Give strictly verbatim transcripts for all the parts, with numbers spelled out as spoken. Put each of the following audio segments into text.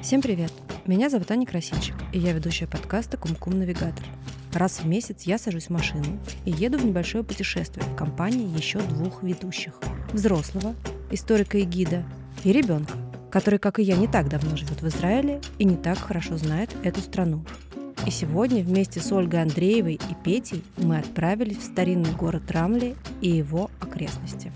Всем привет! Меня зовут Аня Красильщик, и я ведущая подкаста «Кум-Кум-Навигатор». Раз в месяц я сажусь в машину и еду в небольшое путешествие в компании еще двух ведущих. Взрослого, историка и гида, и ребенка, который, как и я, не так давно живет в Израиле и не так хорошо знает эту страну. И сегодня вместе с Ольгой Андреевой и Петей мы отправились в старинный город Рамле и его окрестности.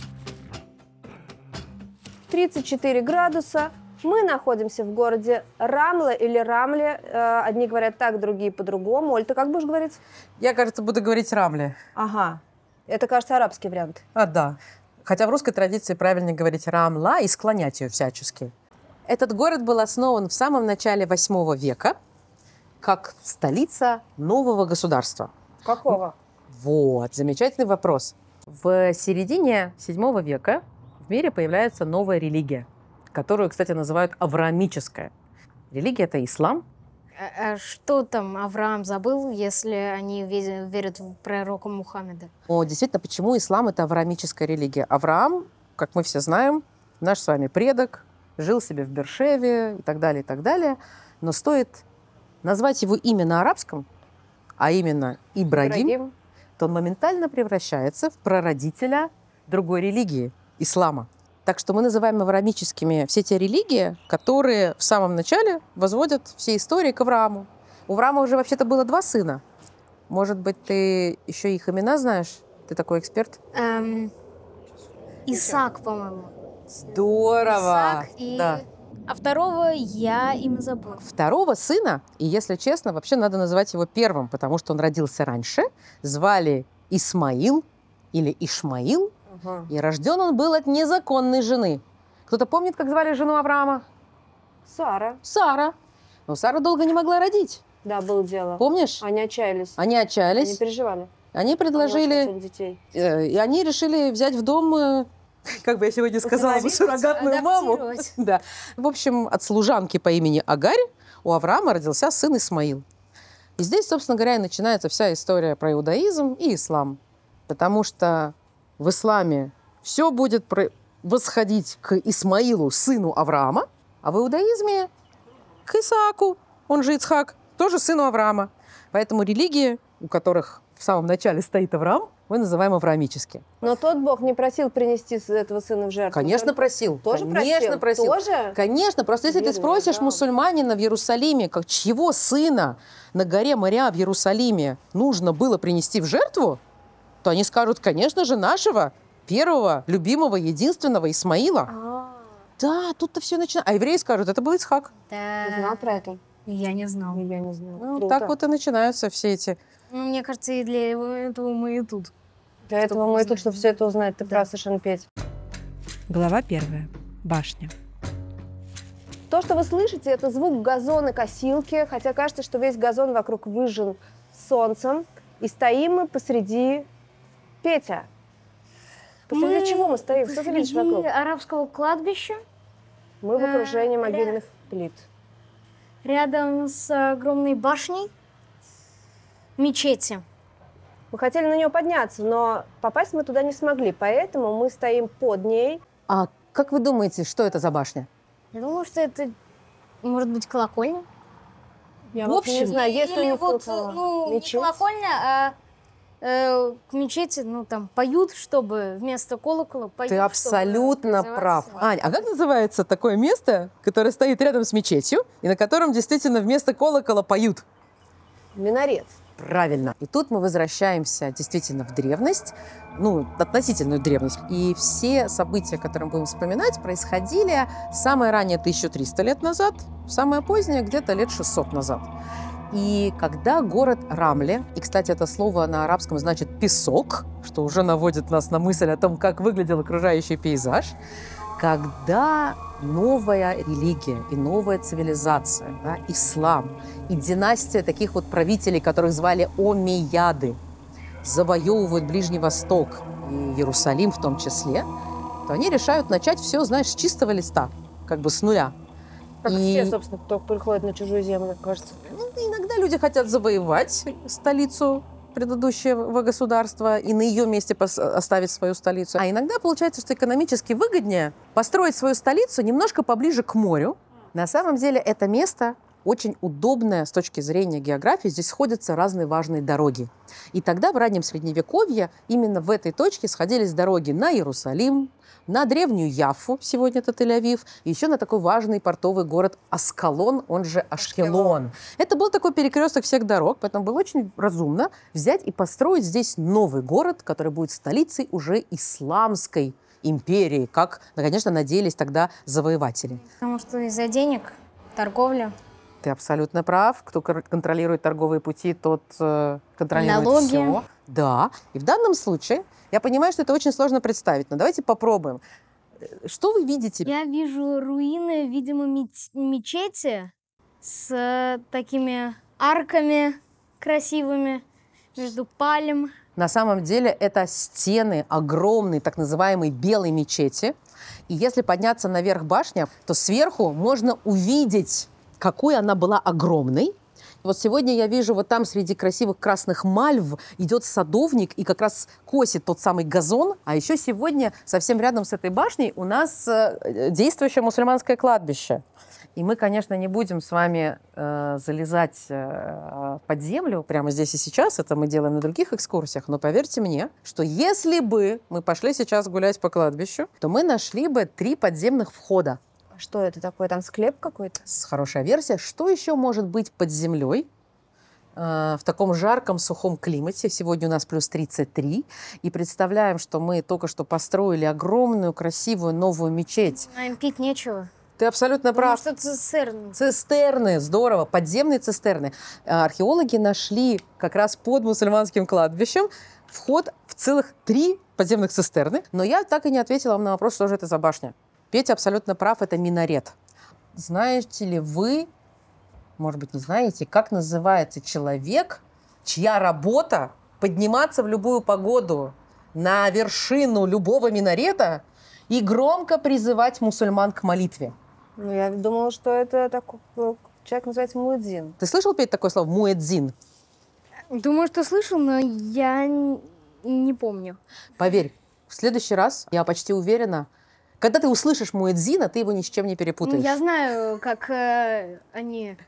тридцать четыре градуса. Мы находимся в городе Рамла или Рамле. Одни говорят так, другие по-другому. Оль, ты как будешь говорить? Я, кажется, буду говорить Рамле. Ага. Это, кажется, арабский вариант. А, да. Хотя в русской традиции правильно говорить Рамла и склонять ее всячески. Этот город был основан в самом начале восьмого века как столица нового государства. Какого? Вот, замечательный вопрос. В середине седьмого века в мире появляется новая религия, которую, кстати, называют авраамическая. Религия – это ислам. А, а что там Авраам забыл, если они верят в пророка Мухаммеда? О, действительно, почему ислам – это авраамическая религия? Авраам, как мы все знаем, наш с вами предок, жил себе в Бершеве и так далее, и так далее. Но стоит назвать его имя на арабском, а именно Ибрагим, Ибрагим, то он моментально превращается в прародителя другой религии – ислама. Так что мы называем авраамическими все те религии, которые в самом начале возводят все истории к Аврааму. У Авраама уже вообще-то было два сына. Может быть, ты еще их имена знаешь? Ты такой эксперт? Эм, Исаак, по-моему. Здорово! Исаак и... Да. А второго я имя забыла. Второго сына, и если честно, вообще надо называть его первым, потому что он родился раньше, звали Исмаил или Ишмаил, угу. И рожден он был от незаконной жены. Кто-то помнит, как звали жену Авраама? Сара. Сара. Но Сара долго не могла родить. Да, было дело. Помнишь? Они отчаялись. Они отчаялись. Они переживали. Они предложили... Детей. Э, и они решили взять в дом... Э, как бы я сегодня сказала, суррогатную маму. Да. В общем, от служанки по имени Агарь у Авраама родился сын Исмаил. И здесь, собственно говоря, и начинается вся история про иудаизм и ислам. Потому что в исламе все будет восходить к Исмаилу, сыну Авраама, а в иудаизме к Исааку, он же Ицхак, тоже сыну Авраама. Поэтому религии, у которых в самом начале стоит Авраам, мы называем авраамические. Но тот Бог не просил принести этого сына в жертву? Конечно, просил. Тоже Конечно, просил? Тоже? Конечно. Просто если Верно, ты спросишь да. мусульманина в Иерусалиме, как, чьего сына на горе Мориа в Иерусалиме нужно было принести в жертву, то они скажут, конечно же, нашего первого, любимого, единственного Исмаила. А-а-а. Да, тут-то все начинается. А евреи скажут, это был Ицхак. Да. Ты знал про это? Я не знала. Я не знала. Ну, так вот и начинаются все эти... Ну, мне кажется, и для этого мы и тут. Для этого мы и тут, чтобы все это узнать. Ты да. прав, совершенно, Петь. Глава первая. Башня. То, что вы слышите, это звук газонокосилки, хотя кажется, что весь газон вокруг выжжен солнцем. И стоим мы посреди... Петя, посреди мы чего мы стоим? Что ты видишь вокруг? Арабского кладбища. Мы в окружении э, могильных плит. Рядом с огромной башней мечети. Мы хотели на нее подняться, но попасть мы туда не смогли, поэтому мы стоим под ней. А как вы думаете, что это за башня? Я думаю, что это может быть колокольня. Я в общем, не знаю, если Или у них вот, колокола. ну, Мечеть? не колокольня, а э, к мечети, ну, там, поют, чтобы вместо колокола поют. Ты абсолютно чтобы прав. называться. Ань, а как называется такое место, которое стоит рядом с мечетью, и на котором действительно вместо колокола поют? Минарет. Правильно. И тут мы возвращаемся действительно в древность, ну, относительную древность. И все события, которые мы будем вспоминать, происходили самое раннее тысяча триста лет назад, самое позднее где-то лет шестьсот назад. И когда город Рамле, и, кстати, это слово на арабском значит «песок», что уже наводит нас на мысль о том, как выглядел окружающий пейзаж, когда новая религия и новая цивилизация, да, ислам, и династия таких вот правителей, которых звали Омейяды, завоевывают Ближний Восток и Иерусалим в том числе, то они решают начать все, знаешь, с чистого листа, как бы с нуля. Как И- все, собственно, кто приходит на чужую землю, кажется. Ну, иногда люди хотят завоевать столицу предыдущего государства и на ее месте пос- оставить свою столицу. А иногда получается, что экономически выгоднее построить свою столицу немножко поближе к морю, На самом деле это место очень удобное с точки зрения географии. Здесь сходятся разные важные дороги. И тогда в раннем Средневековье именно в этой точке сходились дороги на Иерусалим, на древнюю Яффу, сегодня это Тель-Авив, и еще на такой важный портовый город Аскалон, он же Ашкелон. Ашкелон. Это был такой перекресток всех дорог, поэтому было очень разумно взять и построить здесь новый город, который будет столицей уже исламской империи, как, конечно, надеялись тогда завоеватели. Потому что из-за денег, торговля. Ты абсолютно прав. Кто контролирует торговые пути, тот э, контролирует Налоги. все. Да. И в данном случае, я понимаю, что это очень сложно представить, но давайте попробуем. Что вы видите? Я вижу руины, видимо, меч- мечети с э, такими арками красивыми между пальм. На самом деле это стены огромной так называемой белой мечети. И если подняться наверх башни, то сверху можно увидеть, какой она была огромной. Вот сегодня я вижу, вот там среди красивых красных мальв идет садовник и как раз косит тот самый газон. А еще сегодня совсем рядом с этой башней у нас э, действующее мусульманское кладбище. И мы, конечно, не будем с вами э, залезать э, под землю прямо здесь и сейчас. Это мы делаем на других экскурсиях. Но поверьте мне, что если бы мы пошли сейчас гулять по кладбищу, то мы нашли бы три подземных входа. Что это такое? Там склеп какой-то? Хорошая версия. Что еще может быть под землей э, в таком жарком, сухом климате? Сегодня у нас плюс тридцать три. И представляем, что мы только что построили огромную, красивую новую мечеть. А им пить нечего. Ты абсолютно прав. Потому что цистерны. Цистерны, здорово, подземные цистерны. Археологи нашли как раз под мусульманским кладбищем вход в целых три подземных цистерны. Но я так и не ответила вам на вопрос, что же это за башня. Петя абсолютно прав, это минарет. Знаете ли вы, может быть, не знаете, как называется человек, чья работа подниматься в любую погоду на вершину любого минарета и громко призывать мусульман к молитве? Ну, я думала, что это такой человек называется муэдзин. Ты слышал, Петь, такое слово «муэдзин»? Думаю, что слышал, но я н- не помню. Поверь, в следующий раз, я почти уверена, когда ты услышишь муэдзина, ты его ни с чем не перепутаешь. Ну, я знаю, как э, они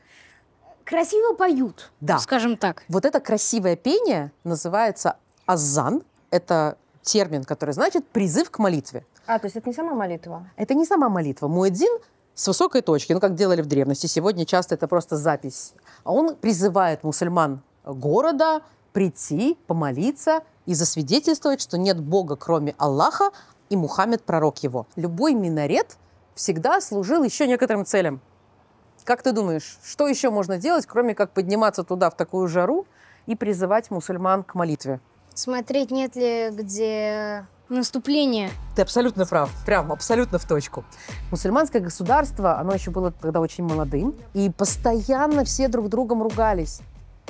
красиво поют, Да. скажем так. Вот это красивое пение называется азан. Это термин, который значит «призыв к молитве». А, то есть это не сама молитва? Это не сама молитва. Муэдзин с высокой точки, ну, как делали в древности. Сегодня часто это просто запись. А он призывает мусульман города прийти, помолиться и засвидетельствовать, что нет Бога, кроме Аллаха, и Мухаммед – пророк его. Любой минарет всегда служил еще некоторым целям. Как ты думаешь, что еще можно делать, кроме как подниматься туда в такую жару и призывать мусульман к молитве? Смотреть, нет ли где наступление. Ты абсолютно прав, прям абсолютно в точку. Мусульманское государство, оно еще было тогда очень молодым, и постоянно все друг другом ругались.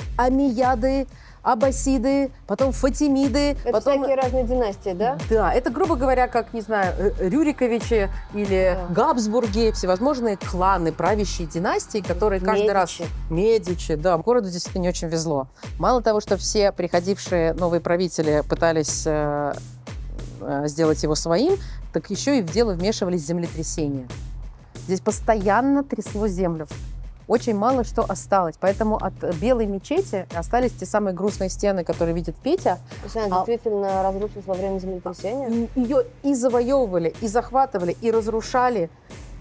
Амияды, аббасиды, потом фатимиды. Это потом... всякие разные династии, да? Да, это, грубо говоря, как, не знаю, Рюриковичи или Да. Габсбурги, всевозможные кланы, правящие династии, которые каждый Медичи. раз... Медичи, да. Городу действительно не очень везло. Мало того, что все приходившие новые правители пытались э, э, сделать его своим, так еще и в дело вмешивались землетрясения. Здесь постоянно трясло землю. Очень мало что осталось. Поэтому от белой мечети остались те самые грустные стены, которые видит Петя. То есть она А- действительно разрушилась во время землетрясения? И ее и завоевывали, и захватывали, и разрушали.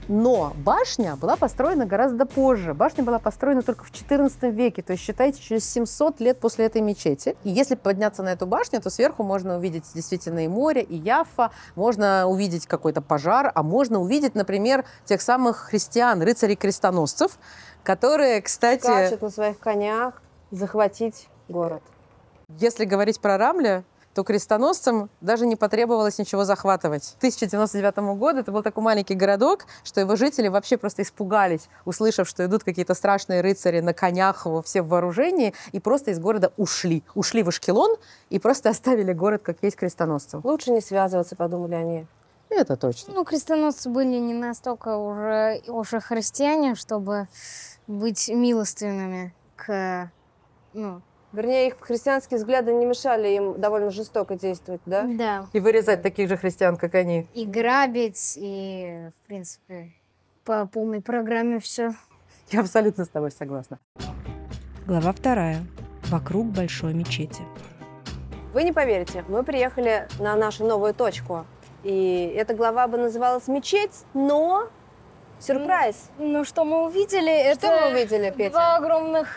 Но башня была построена гораздо позже. Башня была построена только в четырнадцатом веке, то есть, считайте, через семьсот лет после этой мечети. И если подняться на эту башню, то сверху можно увидеть действительно и море, и Яффа, можно увидеть какой-то пожар, а можно увидеть, например, тех самых христиан, рыцарей-крестоносцев, которые, кстати... Скачут на своих конях захватить город. Если говорить про Рамле, то крестоносцам даже не потребовалось ничего захватывать. К тысяча девяносто девятому году это был такой маленький городок, что его жители вообще просто испугались, услышав, что идут какие-то страшные рыцари на конях, все в вооружении, и просто из города ушли. Ушли в Ашкелон и просто оставили город, как есть, крестоносцам. Лучше не связываться, подумали они. Это точно. Ну, крестоносцы были не настолько уже, уже христиане, чтобы быть милостивыми к... Ну, Вернее, их христианские взгляды не мешали им довольно жестоко действовать, да? да. И вырезать таких же христиан, как они. И грабить, и, в принципе, по полной программе все. Я абсолютно с тобой согласна. Глава вторая. Вокруг большой мечети. Вы не поверите, мы приехали на нашу новую точку. И эта глава бы называлась «Мечеть», но сюрприз. Ну, что мы увидели, это Что мы увидели, Петя? два огромных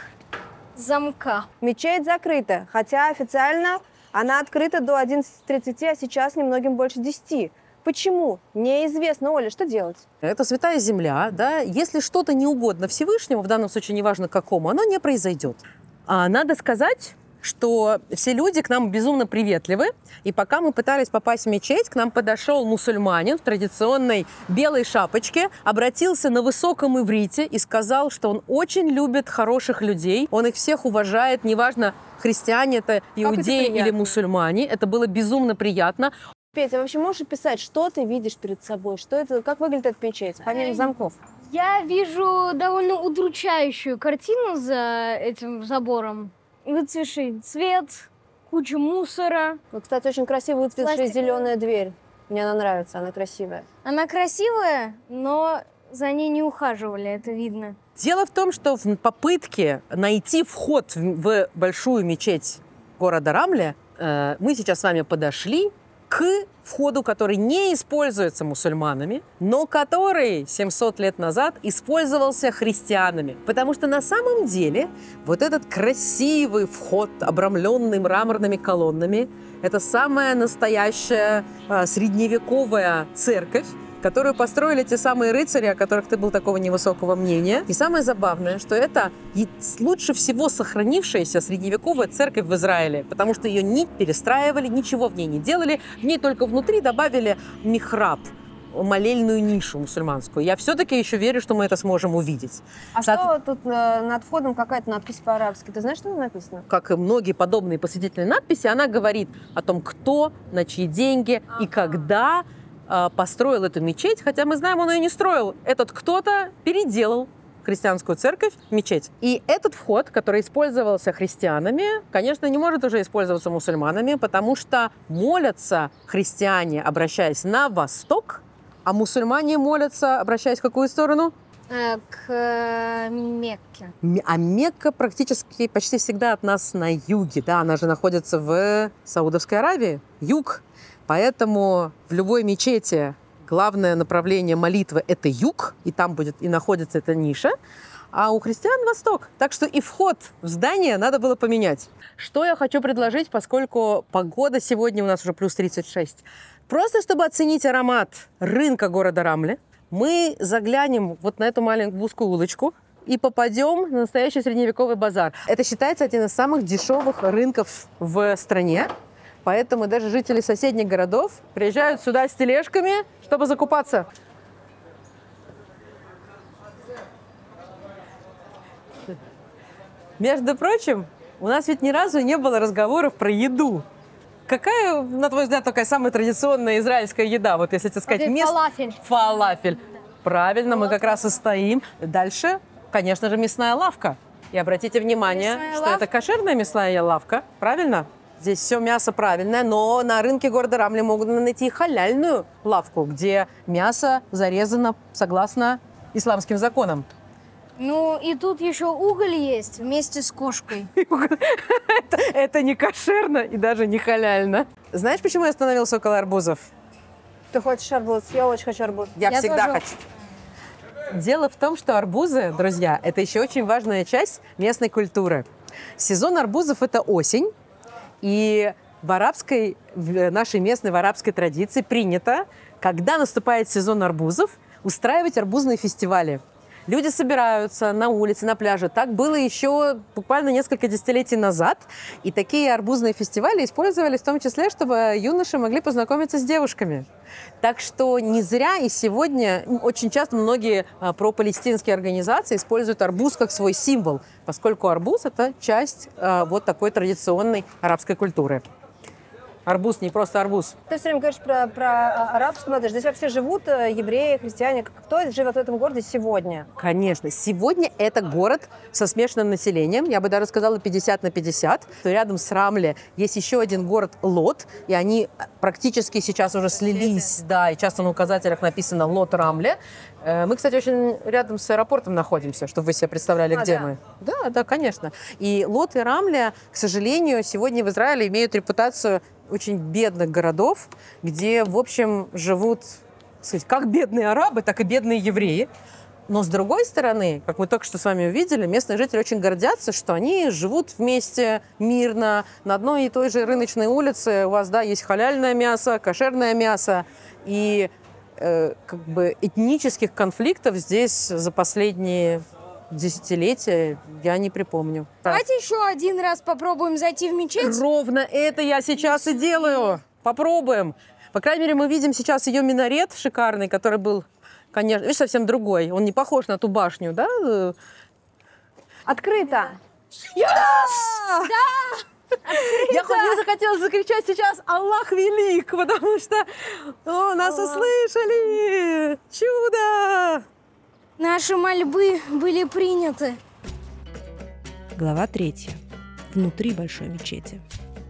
замка. Мечеть закрыта, хотя официально она открыта до одиннадцати тридцати, а сейчас немногим больше десяти. Почему? Неизвестно. Оля, что делать? Это святая земля, да. Если что-то не угодно Всевышнему, в данном случае неважно какому, оно не произойдет. А надо сказать, что все люди к нам безумно приветливы. И пока мы пытались попасть в мечеть, к нам подошел мусульманин в традиционной белой шапочке, обратился на высоком иврите и сказал, что он очень любит хороших людей, он их всех уважает, неважно, христиане это, иудеи это или мусульмане. Это было безумно приятно. Петя, вообще можешь описать, что ты видишь перед собой? Что это, как выглядит эта мечеть, помимо замков? Я вижу довольно удручающую картину за этим забором. Выцветший цвет, куча мусора. Вот, кстати, очень красивая выцветшая Пластиковая. зеленая дверь. Мне она нравится, она красивая. Она красивая, но за ней не ухаживали, это видно. Дело в том, что в попытке найти вход в в большую мечеть города Рамле э, мы сейчас с вами подошли к входу, который не используется мусульманами, но который семьсот лет назад использовался христианами. Потому что на самом деле вот этот красивый вход, обрамленный мраморными колоннами, это самая настоящая э, средневековая церковь, которую построили те самые рыцари, о которых ты был такого невысокого мнения. И самое забавное, что это лучше всего сохранившаяся средневековая церковь в Израиле, потому что ее не перестраивали, ничего в ней не делали, в ней только внутри добавили михраб, молельную нишу мусульманскую. Я все-таки еще верю, что мы это сможем увидеть. А Соот- что тут э, над входом какая-то надпись по-арабски? Ты знаешь, что там написано? Как и многие подобные посвятительные надписи, она говорит о том, кто, на чьи деньги и когда построил эту мечеть, хотя мы знаем, он ее не строил. Этот кто-то переделал христианскую церковь в мечеть. И этот вход, который использовался христианами, конечно, не может уже использоваться мусульманами, потому что молятся христиане, обращаясь на восток, а мусульмане молятся, обращаясь в какую сторону? Э, К э, Мекке. М- А Мекка практически почти всегда от нас на юге. Да, она же находится в Саудовской Аравии, юг. Поэтому в любой мечети главное направление молитвы – это юг, и там будет и находится эта ниша, а у христиан – восток. Так что и вход в здание надо было поменять. Что я хочу предложить, поскольку погода сегодня у нас уже плюс тридцать шесть. Просто чтобы оценить аромат рынка города Рамле, мы заглянем вот на эту маленькую узкую улочку и попадем на настоящий средневековый базар. Это считается один из самых дешевых рынков в стране. Поэтому даже жители соседних городов приезжают сюда с тележками, чтобы закупаться. Между прочим, у нас ведь ни разу не было разговоров про еду. Какая, на твой взгляд, такая самая традиционная израильская еда? Вот если тебе сказать, Окей, мест- фалафель. Фалафель. Правильно, мы как раз и стоим. Дальше, конечно же, мясная лавка. И обратите внимание, Мясная что лавка. это кошерная мясная лавка, правильно? Здесь все мясо правильное, но на рынке города Рамли могут найти халяльную лавку, где мясо зарезано согласно исламским законам. Ну, и тут еще уголь есть вместе с кошкой. это, это не кошерно и даже не халяльно. Знаешь, почему я остановился около арбузов? Ты хочешь арбуз? Я очень хочу арбуз. Я, Я всегда тоже. хочу. Дело в том, что арбузы, друзья, это еще очень важная часть местной культуры. Сезон арбузов – это осень. И в арабской, в нашей местной в арабской традиции принято, когда наступает сезон арбузов, устраивать арбузные фестивали. Люди собираются на улице, на пляже. Так было еще буквально несколько десятилетий назад. И такие арбузные фестивали использовались в том числе, чтобы юноши могли познакомиться с девушками. Так что не зря и сегодня очень часто многие а, пропалестинские организации используют арбуз как свой символ, поскольку арбуз – это часть а, вот такой традиционной арабской культуры. Арбуз, не просто арбуз. Ты все время говоришь про, про арабскую молодежь. Здесь вообще живут евреи, христиане. Кто живет в этом городе сегодня? Конечно. Сегодня это город со смешанным населением. Я бы даже сказала пятьдесят на пятьдесят. Рядом с Рамле есть еще один город Лод. И они практически сейчас уже слились. Да, и часто на указателях написано Лод Рамле. Мы, кстати, очень рядом с аэропортом находимся, чтобы вы себе представляли, А, где да? мы. Да, да, конечно. И Лод и Рамле, к сожалению, сегодня в Израиле имеют репутацию очень бедных городов, где, в общем, живут, так сказать, как бедные арабы, так и бедные евреи. Но, с другой стороны, как мы только что с вами увидели, местные жители очень гордятся, что они живут вместе мирно. На одной и той же рыночной улице у вас, да, есть халяльное мясо, кошерное мясо. И э, как бы этнических конфликтов здесь за последние десятилетия я не припомню. Давайте еще один раз попробуем зайти в мечеть. Ровно это я сейчас и делаю. Попробуем. По крайней мере, мы видим сейчас ее минарет шикарный, который был, конечно, видишь, совсем другой. Он не похож на ту башню, да? Открыто. Я хоть не захотела закричать сейчас «Аллах велик», потому что о, нас услышали. Чудо! Наши мольбы были приняты. Глава третья. Внутри большой мечети.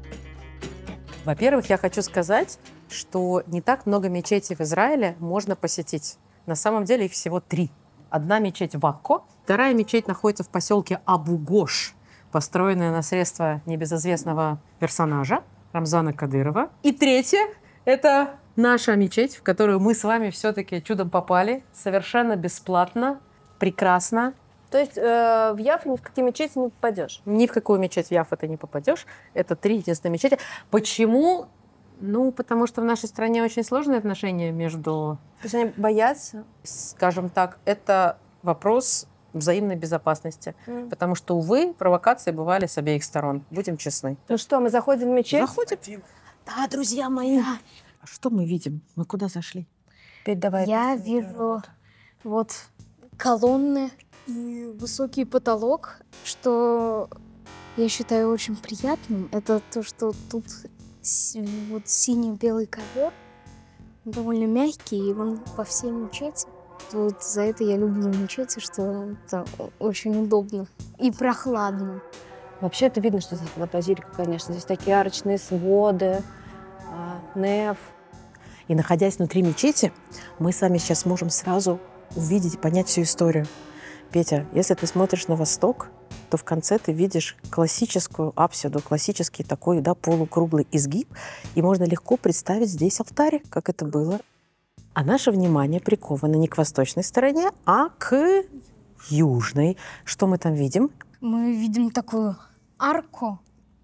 Во-первых, я хочу сказать, что не так много мечетей в Израиле можно посетить. На самом деле их всего три. Одна мечеть в Акко, вторая мечеть находится в поселке Абу-Гош, построенная на средства небезызвестного персонажа Рамзана Кадырова. И третья — это наша мечеть, в которую мы с вами все-таки чудом попали, совершенно бесплатно, прекрасно. То есть э, в Яффу ни в какие мечети не попадешь? Ни в какую мечеть в Яффу ты не попадешь. Это три единственные мечети. Почему? Ну, потому что в нашей стране очень сложные отношения между... То есть они боятся? Скажем так, это вопрос взаимной безопасности. Mm. Потому что, увы, провокации бывали с обеих сторон. Будем честны. Ну что, мы заходим в мечеть? Заходим. Да, друзья мои. А что мы видим? Мы куда зашли? Теперь давай. Я вижу вот колонны и высокий потолок, что я считаю очень приятным. Это то, что тут с- вот синий-белый ковер, довольно мягкий, и он по всей мечети. Вот за это я люблю мечети, что это очень удобно и прохладно. Вообще это видно, что здесь была базилика, конечно. Здесь такие арочные своды, а, неф. И находясь внутри мечети, мы с вами сейчас можем сразу увидеть и понять всю историю. Петя, если ты смотришь на восток, то в конце ты видишь классическую апсиду, классический такой, да, полукруглый изгиб, и можно легко представить здесь алтарь, как это было. А наше внимание приковано не к восточной стороне, а к южной. Что мы там видим? Мы видим такую арку,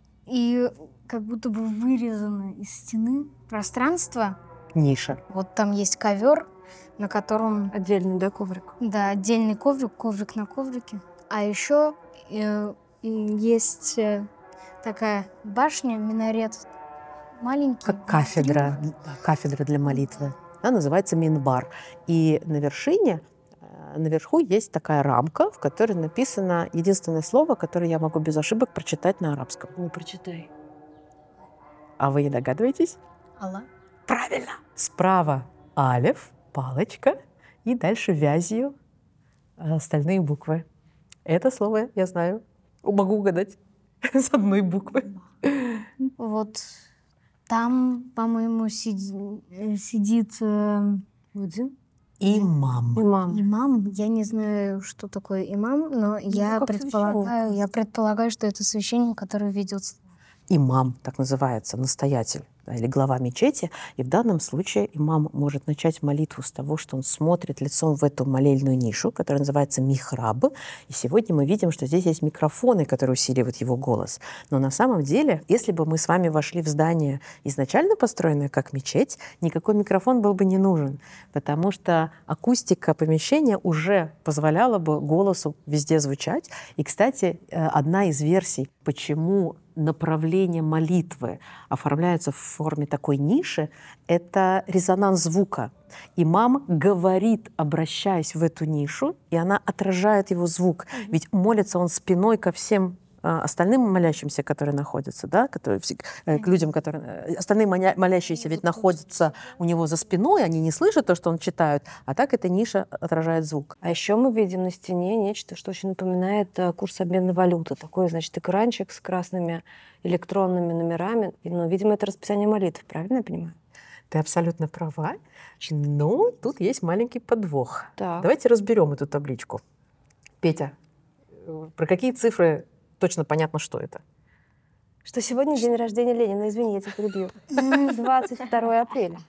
и как будто бы вырезано из стены пространство. Ниша. Вот там есть ковер, на котором, Отдельный, да, коврик? да, отдельный коврик, коврик на коврике. А еще э, м, есть э, такая башня, минарет, маленький. Как кафедра, да, кафедра для молитвы. Она называется минбар. И на вершине, э, наверху есть такая рамка, в которой написано единственное слово, которое я могу без ошибок прочитать на арабском. Ну, прочитай. А вы не догадываетесь? Аллах. Правильно. Справа алеф, палочка, и дальше вязью остальные буквы. Это слово я знаю. Могу угадать с одной буквы. Вот там, по-моему, сиди- э, сидит э, Один. Имам. Имам. имам. Я не знаю, что такое имам, но я как предполагаю, я предполагаю, что это священник, который ведет. Имам, так называется, настоятель, да, или глава мечети. И в данном случае имам может начать молитву с того, что он смотрит лицом в эту молельную нишу, которая называется михраб. И сегодня мы видим, что здесь есть микрофоны, которые усиливают его голос. Но на самом деле, если бы мы с вами вошли в здание, изначально построенное как мечеть, никакой микрофон был бы не нужен, потому что акустика помещения уже позволяла бы голосу везде звучать. И, кстати, одна из версий, почему направление молитвы оформляется в форме такой ниши, это резонанс звука. Имам говорит, обращаясь в эту нишу, и она отражает его звук. Ведь молится он спиной ко всем а, остальным молящимся, которые находятся, да, которые, э, к людям, которые... э, Остальные моля- молящиеся ведь находятся у него за спиной, они не слышат то, что он читает, а так эта ниша отражает звук. А еще мы видим на стене нечто, что очень напоминает э, курс обмена валюты. Такой, значит, экранчик с красными электронными номерами. И, ну, видимо, это расписание молитв, правильно я понимаю? Ты абсолютно права, но тут есть маленький подвох. Так. Давайте разберем эту табличку. Петя, э, про какие цифры точно понятно, что это? Что сегодня день рождения Ленина. Извини, я тебя перебью. двадцать второе апреля.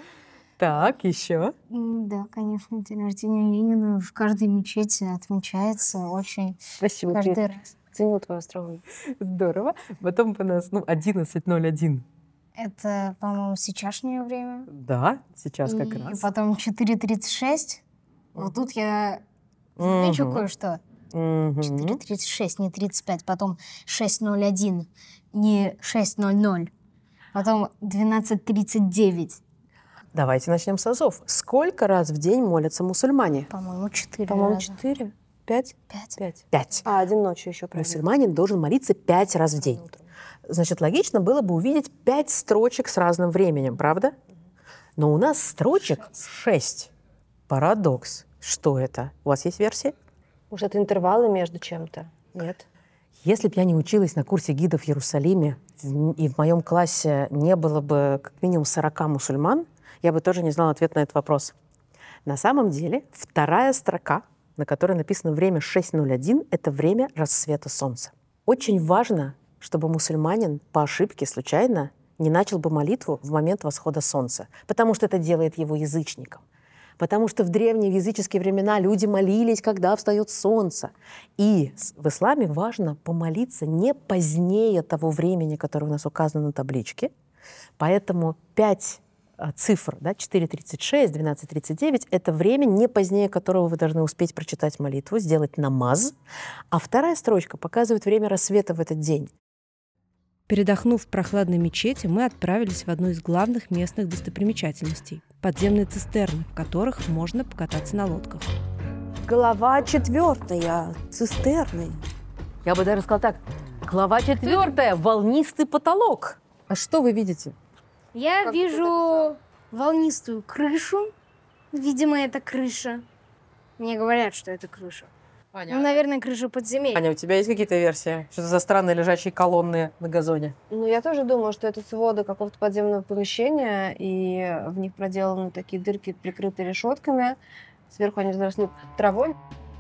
Так, еще. М, Да, конечно, день рождения Ленина в каждой мечети отмечается очень Спасибо, каждый Петя. раз. Ценю твою остроумие. Здорово. Потом у нас ну, одиннадцать ноль один. Это, по-моему, сейчасшнее время. Да, сейчас как И раз. потом четыре тридцать шесть. Вот тут я замечу Мгм. кое-что. Мгм. четыре тридцать шесть, не тридцать пять. Потом шесть ноль один, не шесть ноль ноль. Потом двенадцать тридцать девять. Давайте начнем с азов. Сколько раз в день молятся мусульмане? По-моему, четыре По-моему, раза. четыре, пять, Пять. пять. Пять. А, один ночью еще, правильно. Мусульманин должен молиться пять раз в день. Значит, логично было бы увидеть пять строчек с разным временем, правда? Но у нас строчек шесть. Парадокс. Что это? У вас есть версия? Может, это интервалы между чем-то? Нет. Если бы я не училась на курсе гидов в Иерусалиме, в- и в моем классе не было бы как минимум сорока мусульман, я бы тоже не знала ответ на этот вопрос. На самом деле, вторая строка, на которой написано время шесть ноль один, это время рассвета солнца. Очень важно, чтобы мусульманин по ошибке случайно не начал бы молитву в момент восхода солнца, потому что это делает его язычником. Потому что в древние языческие времена люди молились, когда встает солнце. И с- в исламе важно помолиться не позднее того времени, которое у нас указано на табличке. Поэтому пять а, цифр, да, четыре тридцать шесть, двенадцать тридцать девять, это время, не позднее которого вы должны успеть прочитать молитву, сделать намаз. А вторая строчка показывает время рассвета в этот день. Передохнув в прохладной мечети, мы отправились в одну из главных местных достопримечательностей – подземные цистерны, в которых можно покататься на лодках. Глава четвертая. Цистерны. Я бы даже сказала так. Глава четвертая. Волнистый потолок. А что вы видите? Я вижу волнистую крышу. Видимо, это крыша. Мне говорят, что это крыша. Ну, наверное, крыша подземелья. Аня, у тебя есть какие-то версии? Что это за странные лежачие колонны на газоне? Ну, я тоже думаю, что это своды какого-то подземного помещения, и в них проделаны такие дырки, прикрытые решетками. Сверху они заросли травой.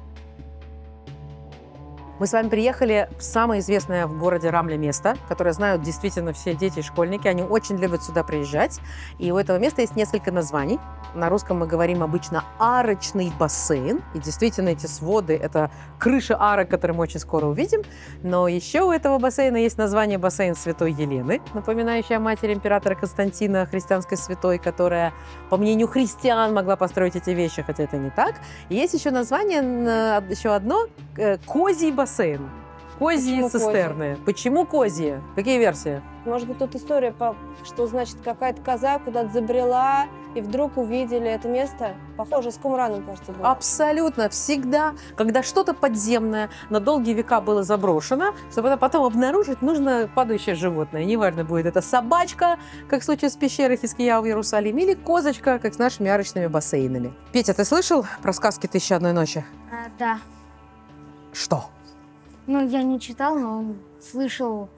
Мы с вами приехали в самое известное в городе Рамле место, которое знают действительно все дети и школьники. Они очень любят сюда приезжать. И у этого места есть несколько названий. На русском мы говорим обычно «арочный бассейн». И действительно эти своды – это крыша арок, которые мы очень скоро увидим. Но еще у этого бассейна есть название «Бассейн Святой Елены», напоминающее о матери императора Константина, христианской святой, которая, по мнению христиан, могла построить эти вещи, хотя это не так. И есть еще название, н- еще одно – «Козий бассейн». Козьи Почему цистерны. Почему козьи? Какие версии? Может быть, тут история, по- что, значит, какая-то коза куда-то забрела, и вдруг увидели это место. Похоже, с Кумраном, кажется, было. Абсолютно. Всегда, когда что-то подземное на долгие века было заброшено, чтобы это потом обнаружить, нужно падающее животное. Неважно, будет это собачка, как в случае с пещерой Хискияу в Иерусалиме, или козочка, как с нашими арочными бассейнами. Петя, ты слышал про сказки «Тысяча одной ночи»? А, да. Что? Ну, я не читал, но слышал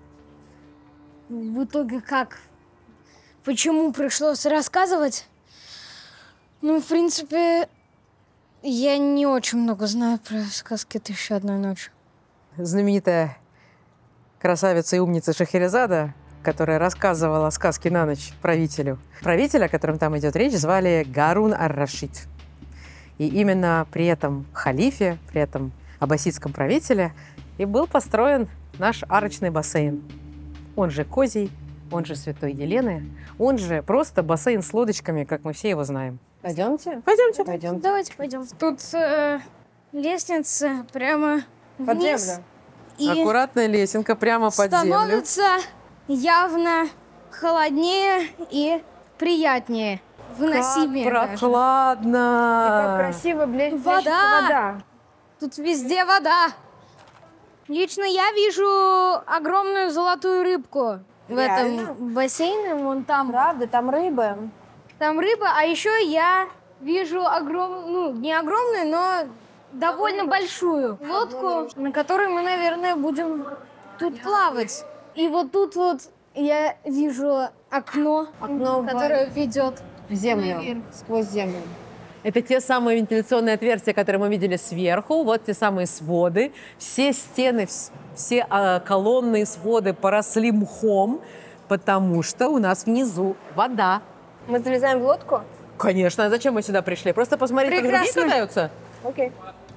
в итоге как, почему пришлось рассказывать. Ну, в принципе, я не очень много знаю про сказки «Тысяча одной ночи». Знаменитая красавица и умница Шахерезада, которая рассказывала сказки на ночь правителю. Правителя, о котором там идет речь, звали Гарун ар-Рашид. И именно при этом халифе, при этом аббасидском правителе и был построен наш арочный бассейн. Он же Козий, он же Святой Елены, он же просто бассейн с лодочками, как мы все его знаем. Пойдемте? Пойдемте. Пойдемте. Давайте пойдем. Тут э, лестница прямо Под вниз. землю. И Аккуратная лесенка прямо под землю. становится явно холоднее и приятнее. Выносимее даже. И Прохладно. как красиво блещет Вода! вода. Тут везде вода. Лично я вижу огромную золотую рыбку в Реально? этом бассейне. Вон там. Правда, там рыбы. Там рыба, а еще я вижу огромную, ну, не огромную, но довольно большую лодку, на которой мы, наверное, будем тут плавать. И вот тут вот я вижу окно, Окно в- которое ведет В землю, наверх. сквозь землю. Это те самые вентиляционные отверстия, которые мы видели сверху. Вот те самые своды. Все стены, вс- все а, колонны и своды поросли мхом, потому что у нас внизу вода. Мы залезаем в лодку? Конечно. А зачем мы сюда пришли? Просто посмотреть, как другие Прекрасно. катаются? Окей.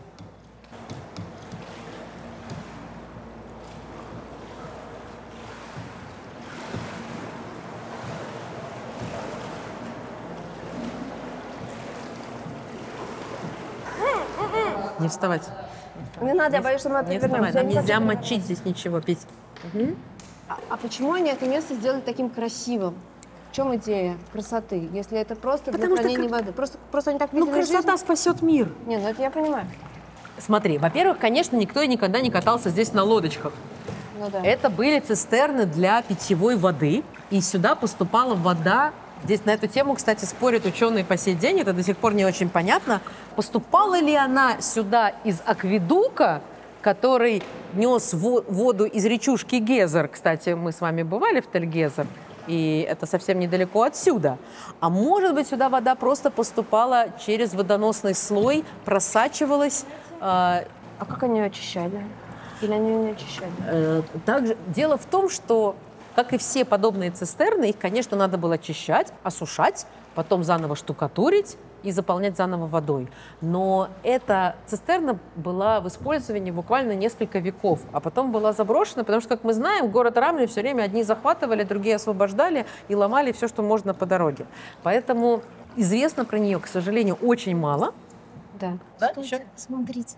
Не вставать. Не надо, я боюсь, что мы Не отвернемся. вставать. Я Нам не нельзя хочу- мочить здесь ничего, пить. А, а почему они это место сделали таким красивым? В чем идея красоты, если это просто Потому для что хранения воды? Просто, просто они так Ну, видели красота жизнь? спасет мир. Не, ну это я понимаю. Смотри, во-первых, конечно, никто и никогда не катался здесь на лодочках. Ну да. Это были цистерны для питьевой воды, и сюда поступала вода. Здесь на эту тему, кстати, спорят ученые по сей день, это до сих пор не очень понятно. Поступала ли она сюда из акведука, который нес во- воду из речушки Гезер. Кстати, мы с вами бывали в Тель-Гезер, и это совсем недалеко отсюда. А может быть, сюда вода просто поступала через водоносный слой, просачивалась. э, А как они ее очищали? Или они ее не очищали? Э, Также дело в том, что, как и все подобные цистерны, их, конечно, надо было очищать, осушать, потом заново штукатурить и заполнять заново водой. Но эта цистерна была в использовании буквально несколько веков, а потом была заброшена, потому что, как мы знаем, город Рамли все время одни захватывали, другие освобождали и ломали все, что можно по дороге. Поэтому известно про нее, к сожалению, очень мало. Да. Да, Стойте, еще? смотрите.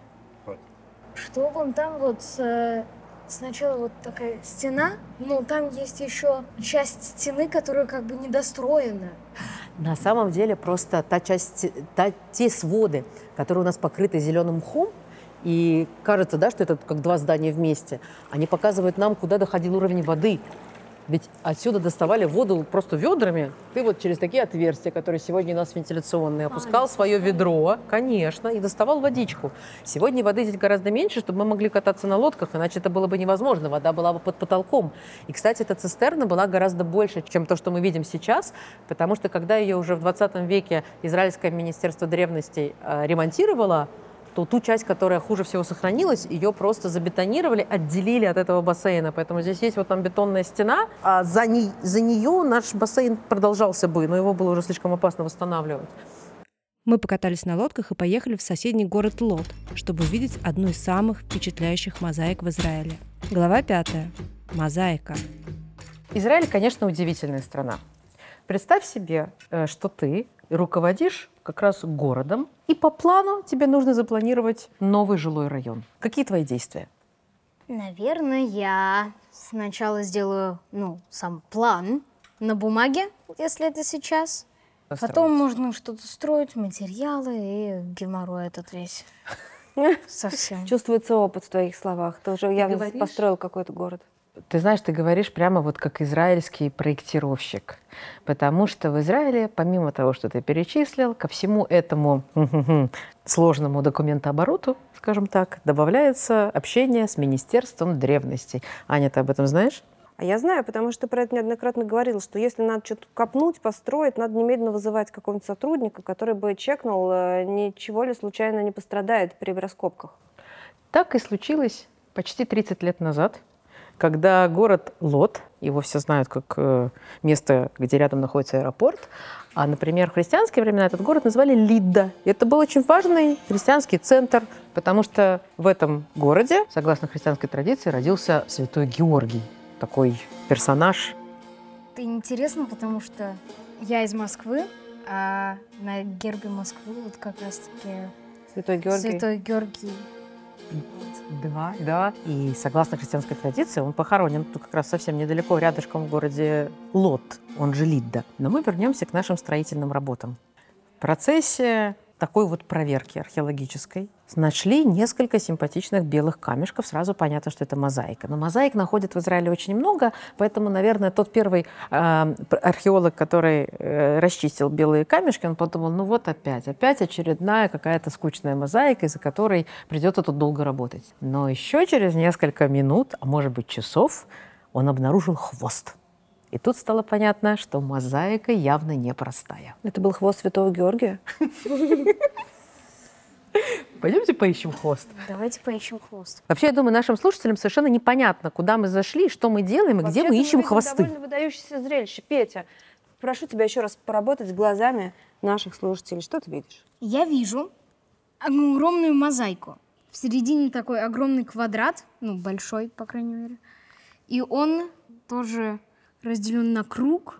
Что вон там вот э, сначала вот такая стена, но там есть еще часть стены, которая как бы недостроена. На самом деле просто та часть, та, те своды, которые у нас покрыты зеленым мхом, и кажется, да, что это как два здания вместе, они показывают нам, куда доходил уровень воды. Ведь отсюда доставали воду просто ведрами. Ты вот через такие отверстия, которые сегодня у нас вентиляционные, опускал свое ведро, конечно, и доставал водичку. Сегодня воды здесь гораздо меньше, чтобы мы могли кататься на лодках, иначе это было бы невозможно. Вода была бы под потолком. И, кстати, эта цистерна была гораздо больше, чем то, что мы видим сейчас, потому что когда ее уже в двадцатом веке Израильское министерство древностей э, ремонтировало, то ту часть, которая хуже всего сохранилась, ее просто забетонировали, отделили от этого бассейна. Поэтому здесь есть вот там бетонная стена, а за, ней, за нее наш бассейн продолжался бы, но его было уже слишком опасно восстанавливать. Мы покатались на лодках и поехали в соседний город Лод, чтобы увидеть одну из самых впечатляющих мозаик в Израиле. Глава пятая. Мозаика. Израиль, конечно, удивительная страна. Представь себе, что ты руководишь как раз городом, и по плану тебе нужно запланировать новый жилой район. Какие твои действия? Наверное, я сначала сделаю, ну, сам план на бумаге, если это сейчас. Потом можно что-то строить, материалы и геморрой этот весь. Совсем. Чувствуется опыт в твоих словах. Ты уже явно говоришь? построил какой-то город. Ты знаешь, ты говоришь прямо вот как израильский проектировщик. Потому что в Израиле, помимо того, что ты перечислил, ко всему этому сложному документообороту, скажем так, добавляется общение с Министерством древностей. Аня, ты об этом знаешь? А я знаю, потому что про это неоднократно говорила, что если надо что-то копнуть, построить, надо немедленно вызывать какого-нибудь сотрудника, который бы чекнул, э, ничего ли случайно не пострадает при раскопках. Так и случилось почти тридцать лет назад, когда город Лод, его все знают как э, место, где рядом находится аэропорт, а, например, в христианские времена этот город называли Лидда. И это был очень важный христианский центр, потому что в этом городе, согласно христианской традиции, родился святой Георгий, такой персонаж. Это интересно, потому что я из Москвы, а на гербе Москвы вот как раз-таки Святой Георгий. Святой Георгий. Да, да. И согласно христианской традиции, он похоронен тут как раз совсем недалеко, рядышком в городе Лод, он же Лидда. Но мы вернемся к нашим строительным работам. В процессе такой вот проверки археологической нашли несколько симпатичных белых камешков. Сразу понятно, что это мозаика. Но мозаик находят в Израиле очень много, поэтому, наверное, тот первый э, археолог, который э, расчистил белые камешки, он подумал, ну вот опять, опять очередная какая-то скучная мозаика, из-за которой придется тут долго работать. Но еще через несколько минут, а может быть часов, он обнаружил хвост. И тут стало понятно, что мозаика явно непростая. Это был хвост Святого Георгия? Пойдемте поищем хвост. Давайте поищем хвост. Вообще, я думаю, нашим слушателям совершенно непонятно, куда мы зашли, что мы делаем и где мы ищем хвосты. Довольно выдающееся зрелище. Петя, прошу тебя еще раз поработать с глазами наших слушателей. Что ты видишь? Я вижу огромную мозаику. В середине такой огромный квадрат, ну, большой, по крайней мере. И он тоже разделен на круг,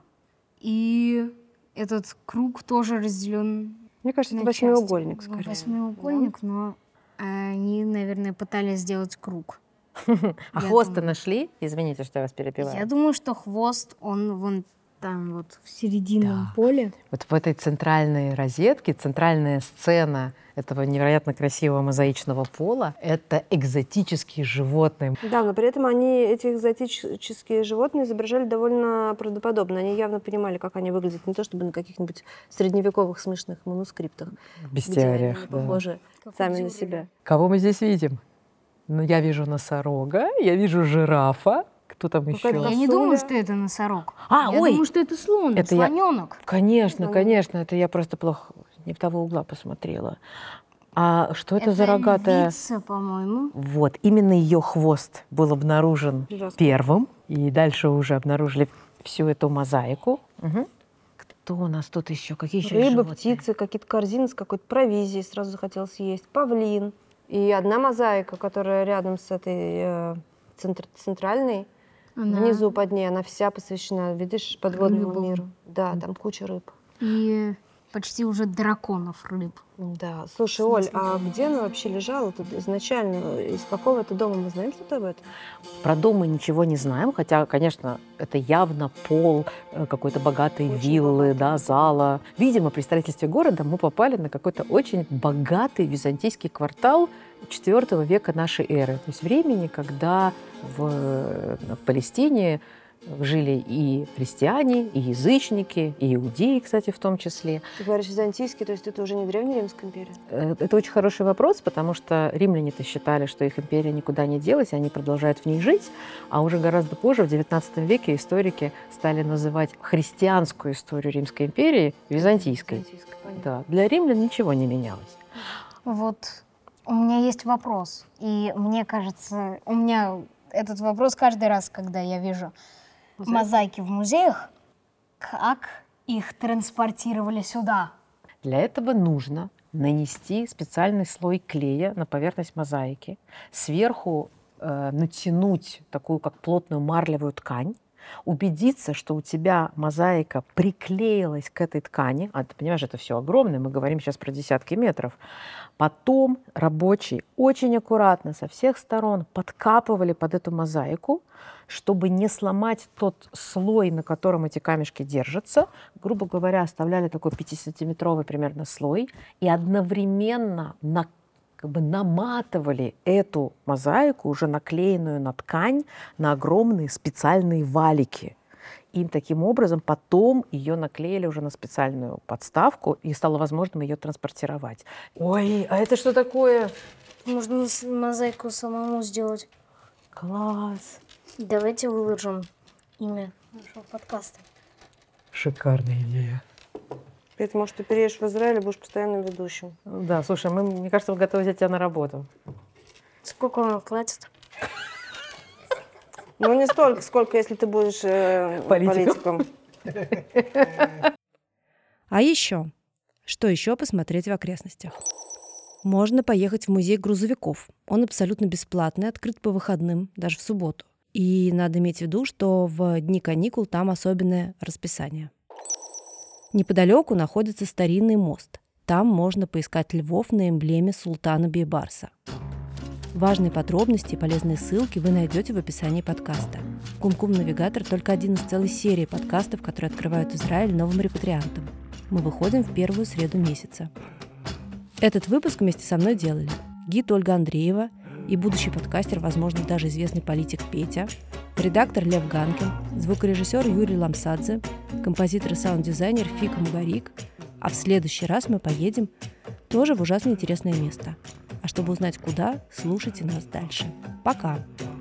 и этот круг тоже разделен. Мне кажется, это на восьмиугольник, части. скорее. Восьмиугольник, но они, наверное, пытались сделать круг. А Я хвост-то думаю. нашли? Извините, что я вас перебиваю. Я думаю, что хвост, он вон там вот в серединном поле. Вот в этой центральной розетке, центральная сцена этого невероятно красивого мозаичного пола — это экзотические животные. Да, но при этом они, эти экзотические животные, изображали довольно правдоподобно. Они явно понимали, как они выглядят, не то чтобы на каких-нибудь средневековых смешных манускриптах, где Бестиариях, они да. похожи сами на себя. Кого мы здесь видим? Ну, я вижу носорога, я вижу жирафа. Кто там еще? какая-то Я не Косуля. думаю, что это носорог. А, я ой! думаю, что это слон, Это я- слоненок. Конечно, конечно, это я просто плохо, не в того угла посмотрела. А что это, за Это рогатая? львица, по-моему. Вот, именно ее хвост был обнаружен Ужасно. первым, и дальше уже обнаружили всю эту мозаику. Мгм. Кто у нас тут еще? Какие еще есть Рыбы, животные? птицы, какие-то корзины с какой-то провизией сразу захотел съесть, павлин. И одна мозаика, которая рядом с этой э, центр- центральной, Она- внизу под ней, она вся посвящена, видишь, подводному Рыбам. миру. Да, там куча рыб. И почти уже драконов рыб. Да, слушай, Оль, а где она вообще лежала тут изначально? Из какого это дома? Мы знаем что-то об этом? Про дом мы ничего не знаем, хотя, конечно, это явно пол э, какой-то богатой Очень виллы, богатый, да, да. зала. Видимо, при строительстве города мы попали на какой-то очень богатый византийский квартал четвёртого века нашей эры. То есть времени, когда в, э, в Палестине жили и христиане, и язычники, и иудеи, кстати, в том числе. Ты говоришь византийский, то есть это уже не Древняя Римская империя? Э, Это очень хороший вопрос, потому что римляне-то считали, что их империя никуда не делась, и они продолжают в ней жить. А уже гораздо позже, в девятнадцатом веке, историки стали называть христианскую историю Римской империи византийской. Византийская, понятно. Да, для римлян ничего не менялось. Вот у меня есть вопрос. И мне кажется, у меня этот вопрос каждый раз, когда я вижу мозаики в музеях, как их транспортировали сюда? Для этого нужно нанести специальный слой клея на поверхность мозаики, сверху э, натянуть такую как плотную марлевую ткань, убедиться, что у тебя мозаика приклеилась к этой ткани, а ты понимаешь, это все огромное, мы говорим сейчас про десятки метров. Потом рабочие очень аккуратно со всех сторон подкапывали под эту мозаику, чтобы не сломать тот слой, на котором эти камешки держатся. Грубо говоря, оставляли такой пятисантиметровый примерно слой и одновременно на как бы наматывали эту мозаику, уже наклеенную на ткань, на огромные специальные валики. И таким образом потом ее наклеили уже на специальную подставку, и стало возможным ее транспортировать. Ой, а это что такое? Можно мозаику самому сделать. Класс! Давайте выложим имя нашего подкаста. Шикарная идея. Петя, может, ты переедешь в Израиль и будешь постоянным ведущим? Да, слушай, мы, мне кажется, мы готовы взять тебя на работу. Сколько вам платят? Ну, не столько, сколько, если ты будешь э, Политиком. политиком. А еще, что еще посмотреть в окрестностях? Можно поехать в музей грузовиков. Он абсолютно бесплатный, открыт по выходным, даже в субботу. И надо иметь в виду, что в дни каникул там особенное расписание. Неподалеку находится старинный мост. Там можно поискать львов на эмблеме султана Бейбарса. Важные подробности и полезные ссылки вы найдете в описании подкаста. Кум-Кум Навигатор – только один из целой серии подкастов, которые открывают Израиль новым репатриантам. Мы выходим в первую среду месяца. Этот выпуск вместе со мной делали гид Ольга Андреева и будущий подкастер, возможно, даже известный политик Петя, редактор Лев Ганкин, звукорежиссер Юрий Ламсадзе, композитор и саунд-дизайнер Фика Мугарик. А в следующий раз мы поедем тоже в ужасно интересное место. А чтобы узнать куда, слушайте нас дальше. Пока!